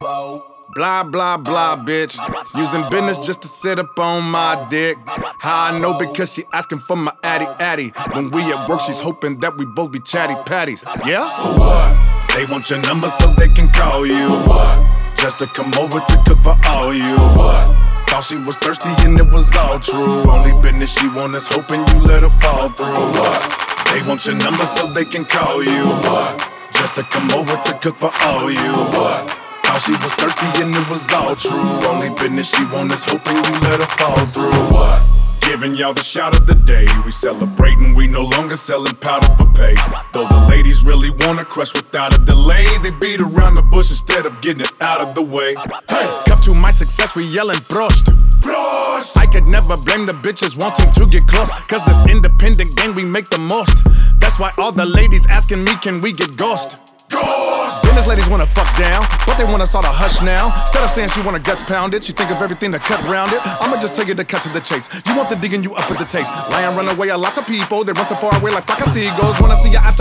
Blah, blah, blah, bitch. Using business just to sit up on my dick. How I know? Because she asking for my addy. When we at work, she's hoping that we both be chatty patties. Yeah? For what? They want your number so they can call you. For what? Just to come over to cook for all you. For what? Thought she was thirsty and it was all true. Only business she want is hoping you let her fall through. For what? They want your number so they can call you. For what? Just to come over to cook for all you. For what? Thought she was thirsty and it was all true. Only business she want is hoping you let her fall through. For what? Giving y'all the shout of the day. We celebrating, we no longer selling powder for pay. Though the ladies really wanna crush without a delay, they beat around the bush instead of getting it out of the way. Hey, come to my success, we yelling Prost. Prost! I could never blame the bitches wanting to get close, cause this independent gang we make the most. That's why all the ladies asking me, can we get ghost? Business ladies wanna fuck down, but they want us all to hush now. Instead of saying she want her guts pounded, she think of everything to cut round it. I'ma just tell you to cut to the chase. You want the digging, you up with the taste. Lion run away, lots of people, they run so far away like fucking seagulls. Wanna see ya after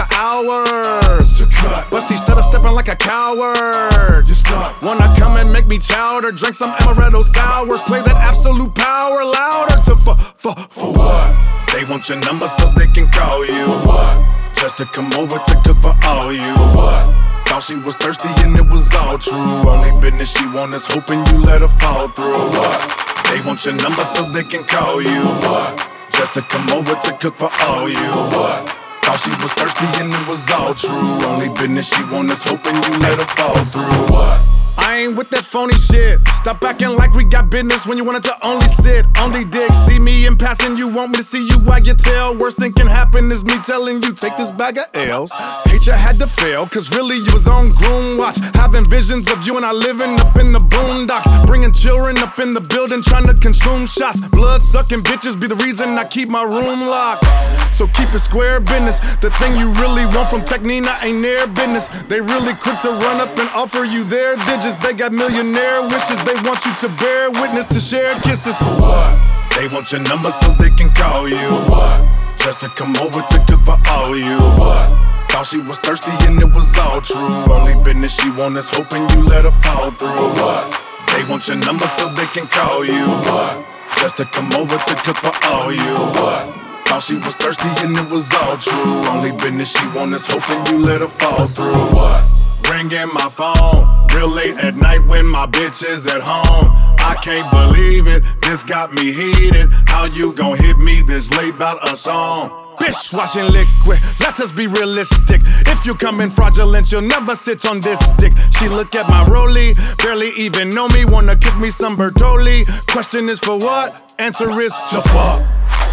hours to cut, but she instead of stepping like a coward. You stuck. Wanna come and make me chowder, drink some amaretto sours, play that absolute power louder to for what? They want your number so they can call you. For what? Just to come over to cook for all you. For what? Thought she was thirsty and it was all true. Only business she want is hoping you let her fall through. For what? They want your number so they can call you. For what? Just to come over to cook for all you. For what? Thought she was thirsty and it was all true. Only business she want is hoping you let her fall through. For what? I ain't with that phony shit. Stop acting like we got business when you wanted to only sit, only dick. See me in passing, you want me to see you wag your tail. Worst thing can happen is me telling you, take this bag of L's. Hate you had to fail, cause really you was on groom watch. Having visions of you and I living up in the boondocks. Bringing children up in the building, trying to consume shots. Blood sucking bitches be the reason I keep my room locked. So keep it square business. The thing you really want from Technina ain't their business. They really quick to run up and offer you their digits. They got millionaire wishes. They want you to bear witness, to share kisses. For what? They want your number so they can call you. For what? Just to come over to cook for all you. For what? Thought she was thirsty and it was all true. Only business she want is hoping you let her fall through. For what? They want your number so they can call you. For what? Just to come over to cook for all you. For what? Thought she was thirsty and it was all true. Only business she want is hoping you let her fall through. For what? Ringing my phone real late at night when my bitch is at home. I can't believe it, this got me heated. How you gon' hit me this late about a song? Dishwashing liquid, let us be realistic. If you come in fraudulent, you'll never sit on this dick. She look at my rollie, barely even know me. Wanna kick me some Bertolli. Question is for what? Answer is to fuck.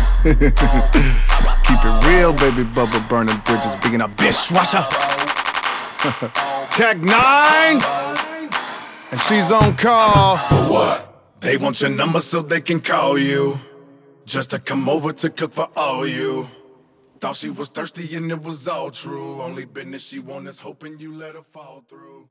Keep it real, baby bubba, burning bridges, being a dishwasher. Tech-9, and she's on call. For what? They want your number so they can call you. Just to come over to cook for all you. Thought she was thirsty and it was all true. Only business she want is hoping you let her fall through.